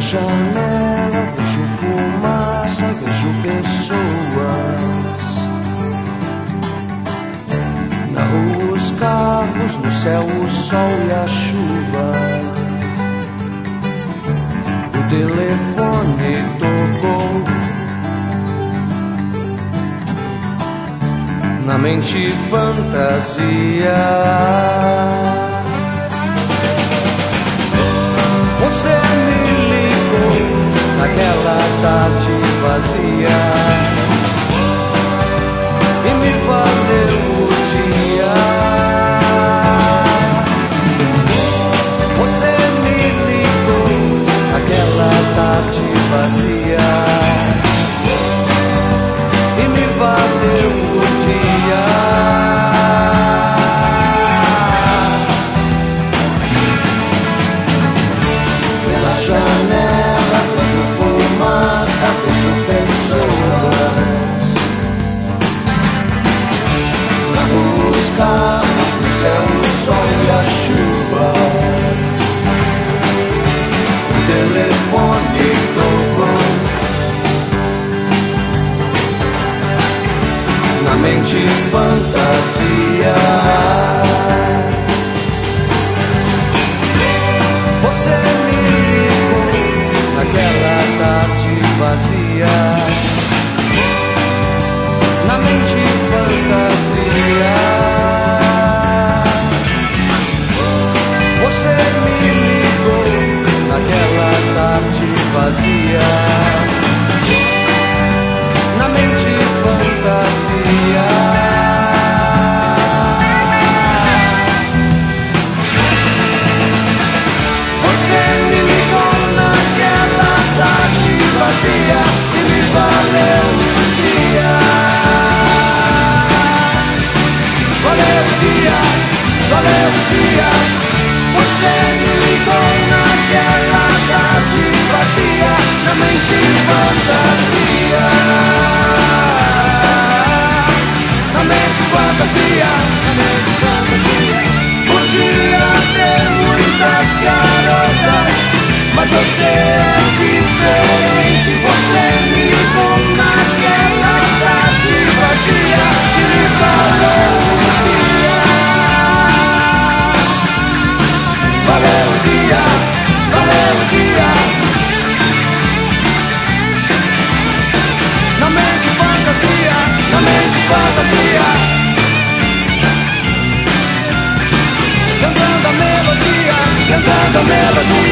janela vejo fumaça, vejo pessoas. Na rua os carros, no céu o sol e a chuva. O telefone tocou. Na mente fantasia. Você me ligou naquela tarde vazia e me valeu o dia. Você me ligou naquela tarde vazia e me valeu o dia. Janela, vejo fumaça, vejo pessoas. Na rua os carros, no céu o sol e a chuva. O telefone tocou. Na mente fantasia. Você me naquela tarde vazia, na mente fantasia. Você me ligou naquela tarde vazia, na mente fantasia. E me valeu o dia. Valeu o dia, valeu o dia. Você me ligou naquela tarde vazia, na mente fantasia. Na mente fantasia, na mente fantasia. Podia ter muitas garotas, mas você é diferente. Você me ligou naquela tarde vazia e me valeu o dia. Valeu o dia, valeu o dia. Na mente fantasia, na mente fantasia. Cantando a melodia, cantando a melodia.